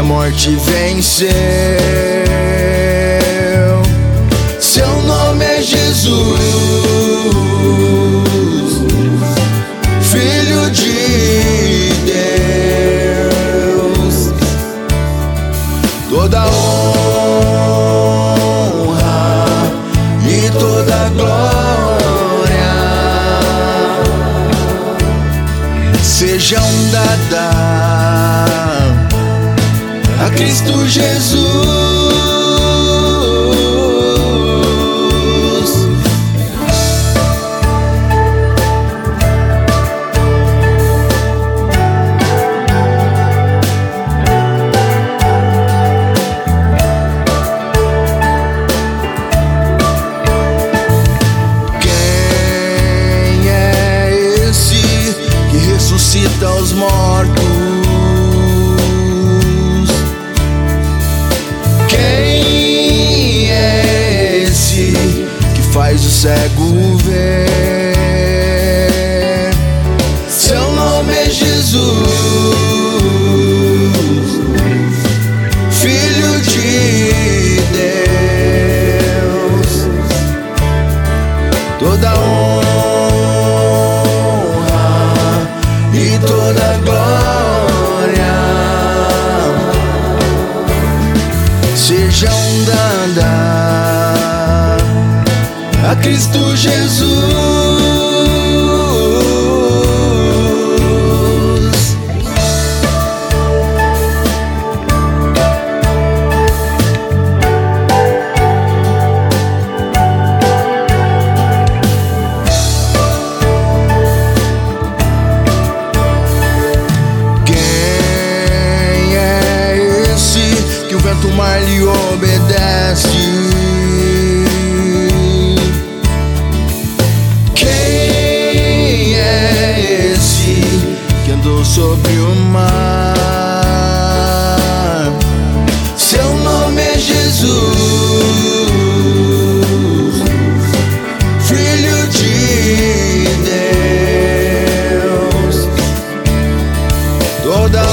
morte venceu. Seu nome é Jesus, Filho de Deus. Toda honra e toda glória sejam dadas a Cristo Jesus. Quem é esse que ressuscita os mortos? Faz o cego ver. Seu nome é Jesus, Filho de Deus. Toda honra e toda glória sejam dadas a Cristo Jesus. Quem é esse que o vento, o mar lhe obedece? Sobre o mar, seu nome é Jesus, Filho de Deus. Toda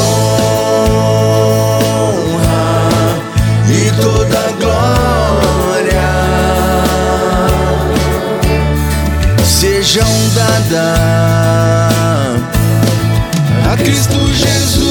honra e toda glória sejam dadas a Cristo Jesus.